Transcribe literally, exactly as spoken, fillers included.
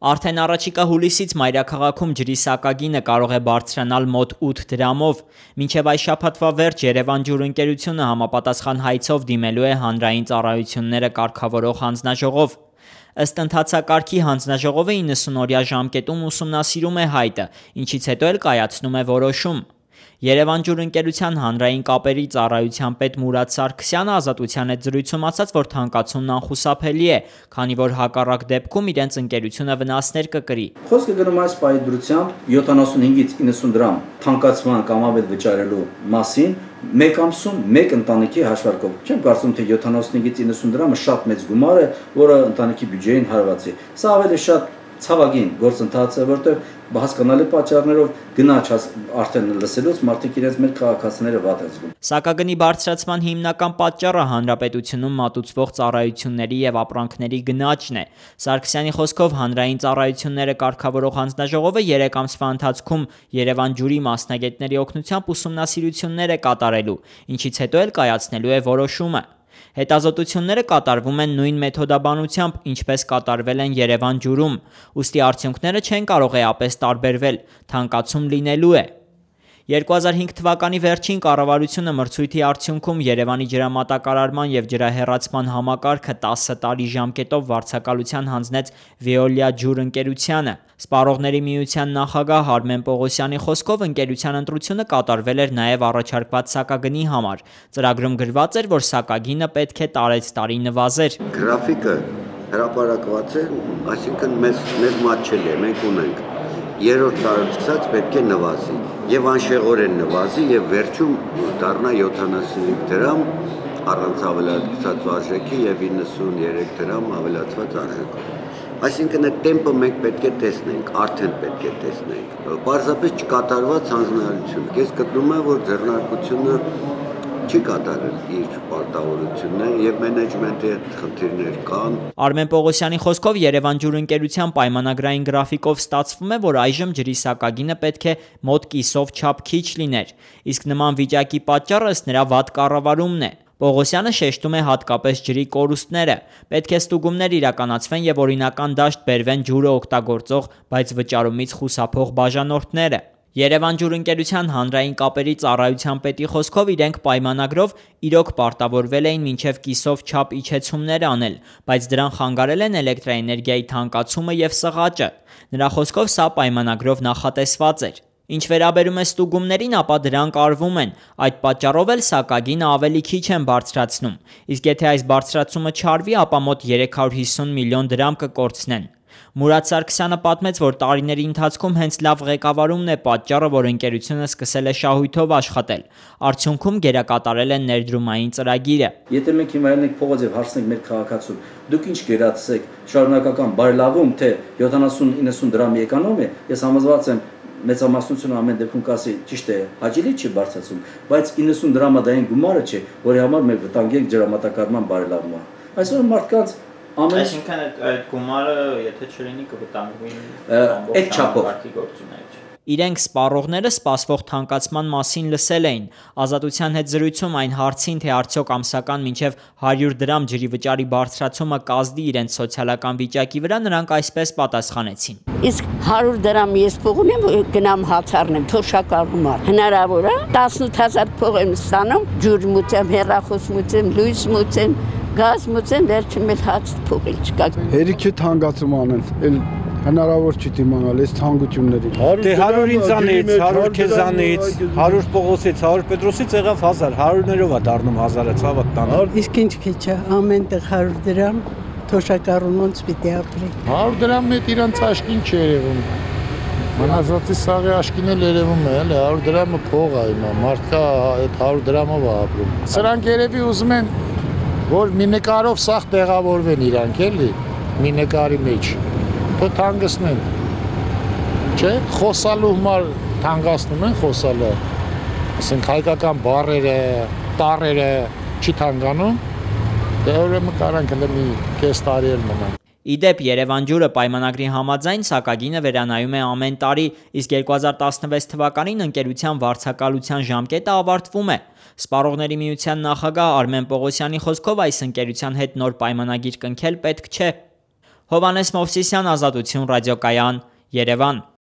Արդեն առաջիկա հուլիսից մայրաքաղաքում ջրի սակագինը կարող է բարձրանալ մոտ ութ դրամով։ Մինչև այս շաբաթվա վերջ Երևան ջուր ընկերությունը համապատասխան հայցով դիմելու է հանրային ծառայությունները կարգավորող հանձնաժողով։ Ըստ ընթացակարգի հանձնաժողովը իննսունօրյա ժամկետում ուսումնասիրում է հայտը, ինչից հետո էլ կայացնում է որոշում։ Երևան ջուր ընկերության հանրային կապերի ծառայության պետ Մուրադ Սարգսյանը Ազատության հետ զրույցում ասաց, որ թանկացումն անխուսափելի է, քանի որ հակառակ դեպքում իրենց ընկերությունը վնասներ կկրի։ Խոսքը գնում այս պայդրությամբ յոթանասունհինգից իննսուն դրամ թանկացման կամ ավետ վճարելու մասին մեկ ամսում մեկ ընտանիքի հաշվարկով։ Չեմ կարծում, թե յոթանասունհինգից իննսուն դրամը շատ մեծ գումար է, որը ընտանիքի բյուջեին հարվածի։ Սա ավելի շատ ցավագին գործընթաց է, որտեղ հասկանալի պատճառներով գնաճ արդեն լսելուց մարդիկ իրենց մեր քաղաքացիները վատ են զգում։ Սակագնի բարձրացման հիմնական պատճառը հանրապետությունում մատուցվող ծառայությունների եւ ապրանքների գնաճն է։ Սարգսյանի խոսքով հանրային ծառայությունները կարգավորող հանձնաժողովը երեք ամսվա ընթացքում Երևան ջուրի մասնագետների օգնությամբ ուսումնասիրություններ է կատարելու, ինչից հետո էլ կայացնելու է որոշումը։ Հետազոտությունները կատարվում են նույն մեթոդաբանությամբ, ինչպես կատարվել են Երևան ջուրում, ուստի արդյունքները չեն կարող էապես տարբերվել, թանկացում լինելու է։ երկու հազար հինգ թվականի վերջին կառավարությունը մրցույթի արդյունքում Երևանի ջրամատակարարման եւ ջրահեռացման համակարգը տասը տարի ժամկետով վարձակալության հանձնեց Veolia ջուր ընկերությանը։ Սպառողների միության նախագահ Արմեն Պողոսյանի խոսքով ընկերության ընտրությունը կատարվել էր նաեւ առաջարկված սակագնի համար։ Ծրագրում գրված էր, որ սակագինը պետք է տարեցտարի նվազեր։ Գրաֆիկը հրապարակված է, այսինքն մեզ մեզ մատչելի է, մենք ունենք երրորդ տարով սկսած պետք է նվազի եւ անշեղորեն նվազի եւ վերջում դառնա յոթանասունհինգ դրամ առանց ավելացված արժեքի եւ իննսուներեք դրամ ավելացված արժեքով։ Այսինքն այդ տեմպը մենք պետք է տեսնենք, արդեն պետք է տեսնենք։ Պարզապես չկատարված հանձնարարություն։ Ես գտնում եմ, որ ձեռնարկությունը չի կատարել իր պարտավորությունները եւ մենեջմենտի հետ խնդիրներ կան։ Արմեն Պողոսյանի խոսքով Երևան ջուր ընկերության պայմանագրային գրաֆիկով ստացվում է, որ այժմ ջրի սակագինը պետք է մոտ կիսով չափ քիչ լիներ, իսկ նման վիճակի պատճառը ըստ նրա վատ կառավարումն է։ Պողոսյանը շեշտում է հատկապես ջրի կորուստները։ Պետք է ստուգումներ իրականացվեն եւ օրինական դաշտ բերվեն ջուրը օգտագործող, բայց վճարումից խուսափող բաժանորդները։ Երևան ջուր ընկերության հանրային կապերի ծառայության պետի խոսքով իրենք պայմանագրով իրոք պարտավորվել էին մինչև կիսով չափ իջեցումներ անել, բայց դրան խանգարել են էլեկտրաէներգիայի թանկացումը եւ սղաճը։ Նրա խոսքով սա պայմանագրով նախատեսված էր։ Ինչ վերաբերում է ստուգումներին, ապա դրանք արվում են, այդ պատճառով էլ սակագինը ավելի քիչ են բարձրացնում, իսկ եթե այս բարձրացումը չարվի, ապա մոտ երեք հարյուր հիսուն միլիոն դրամ կկորցնեն։ Մուրադ Սարգսյանը պատմեց, որ տարիների ընթացքում հենց լավ ղեկավարումն է պատճառը, որ ընկերությունը սկսել է շահույթով աշխատել։ Արդյունքում գերակատարել են ներդրումային ծրագիրը։ Եթե մենք հիմա ելնենք փողոց եւ հարցնենք մեր քաղաքացուն, դուք ինչ կերացեք, շարունակական բարելավում, թե յոթանասուն իննսուն դրամի էկոնոմ է, ես համոզված եմ մեծամասնությունը ամեն դեպքում կասի ճիշտ է, հաճելի չի բարձրացում, բայց իննսուն դրամը դա այն գումարը չէ, որի համար մենք վտանգենք ջրամատակարարման բարելավումը։ Այսօր մարդկանց ամեն Այսինքն այդ գումարը, եթե չլինի, կվտանգվի այդ չափով։ Իրենք սպառողները սպասվող թանկացման մասին լսել էին։ Ազատության հետ զրույցում այն հարցին, թե արդյոք ամսական մինչև հարյուր դրամ ջրի վճարի բարձրացումը կազդի իրենց սոցիալական վիճակի վրա, նրանք այսպես պատասխանեցին։ Իսկ հարյուր դրամ ես փող ունեմ, գնամ հաց առնեմ, թոշակառում առ։ Հնարավոր է, տասնութ հազար փող եմ ստանում, ջուր մուծեմ, հեռախոս մուծեմ, լույս մուծեմ, գազ մուծեմ, վերջում էլ հաց փող էլ չկա։ Հերիքի թանկացում անեն, էլ հնարավոր չի դիմանալ այս թանկությունների։ Դե հարյուր ինձանից, հարյուր քեզանից, հարյուր Պողոսից, հարյուր Պետրոսից եղավ հազար, հարյուրներով է դառնում հազարը, ցավը տանը։ Իսկ ինչ քիչ է, ամենտեղ հարյուր դրամ, թոշակառունոնց պիտի ապրի։ հարյուր դրամն է իրանց աշկին չի երևում։ Մնացածի սաղի աշկին էլ երևում է, էլի հարյուր դրամը փող է հիմա, մարդկա այդ հարյուր դրամով է ապրում։ Սրանք երևի ուզում են, որ մի նկարով սաղ տեղավորվեն իրանք, էլի, մի նկարի մեջ։ Թո թանկացնեն, չէ, խոսալու համար թանկացնում են խոսալը, ասենք հայկական բառերը, տառերը չի թանկանում, դե ուրեմն կարանք էլ մի կես տարի էլ մնան։ Իդեպ Երևան ջուրը պայմանագրի համաձայն սակագինը վերանայում է ամեն տարի, իսկ երկու հազար տասնվեց թվականին ընկերության վարձակալության ժամկետը ավարտվում է։ Սպառողների միության նախագահ Արմեն Պողոսյանի խոսքով այս ընկերության հետ նոր պայմանագիր կնքել պետք չէ։ Հովանես Մովսիսյան, Ազատություն ռադիոկայան, Երևան։